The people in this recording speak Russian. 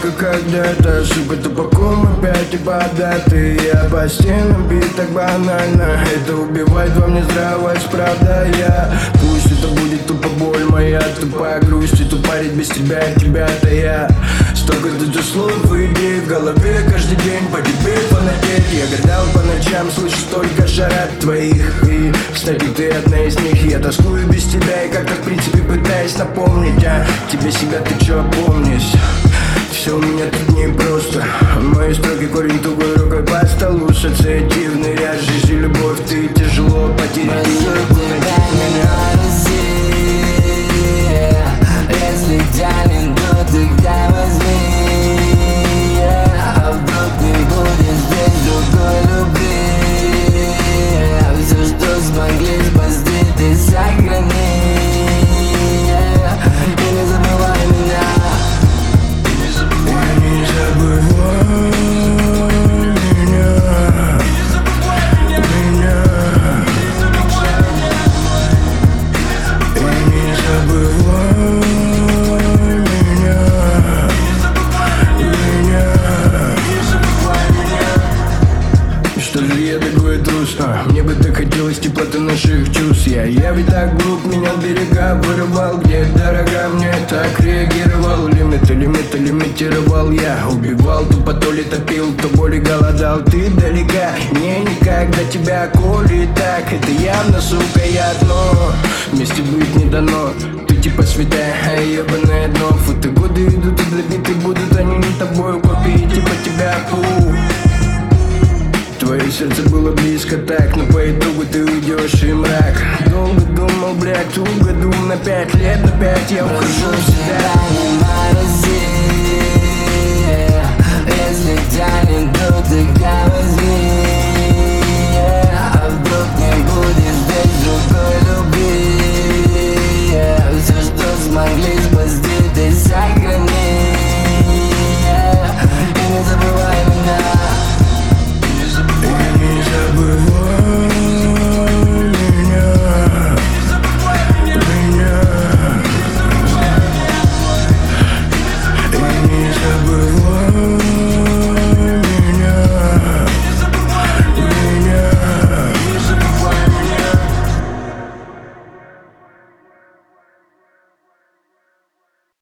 как когда-то. Ошибка тупаком опять и податы. Я по стенам бит так банально. Это убивает во мне здравость, правда я. Пусть это будет тупо боль моя, тупая грусть и тупорить без тебя, тебя-то я. Столько тут слов и идей в голове каждый день по тебе фанатеть. Я гадал по ночам, слышу столько шарат твоих. И, кстати, ты одна из них. Я тоскую без тебя и как-то в принципе пытаюсь напомнить, а тебе себя ты чё помнишь? Все у меня тут непросто. Мои строки корень тугой рукой по столу. Ассоциативный ряд, жизнь и любовь. Ты тяжело потерять меня. Если тянет, то тогда возьми. А вдруг ты будешь без другой любви? Все, что смогли спасти, ты сохрани. И не забывай меня. Не забывай меня. И не забывай. Что же я такой трус? Мне бы так хотелось теплоты наших чувств. Я ведь так глуп, менял берега, вырывал, где дорога мне так реагировал. Лимиты лимитировал я. Убивал, тупо то ли топил, то боли голодал. Ты далека, мне никак до тебя, коли так. Это явно, сука, я одно. Вместе быть не дано. Ты типа святая, а ебаное дно. Футы годы идут и забиты будут они не тобой. Копии типа тебя, Твое сердце было близко так, но по итогу ты уйдешь и мрак. Долго думал, блядь, туго дум на 5 лет, на 5 я ухожу в себя.